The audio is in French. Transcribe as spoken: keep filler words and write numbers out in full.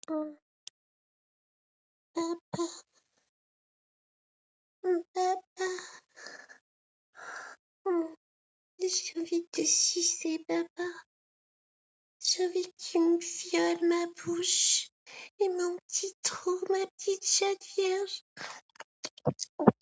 Mmh. Papa, mmh, papa, mmh, j'ai envie de te sucer, papa. J'ai envie que tu me violes ma bouche et mon petit trou, ma petite chatte vierge.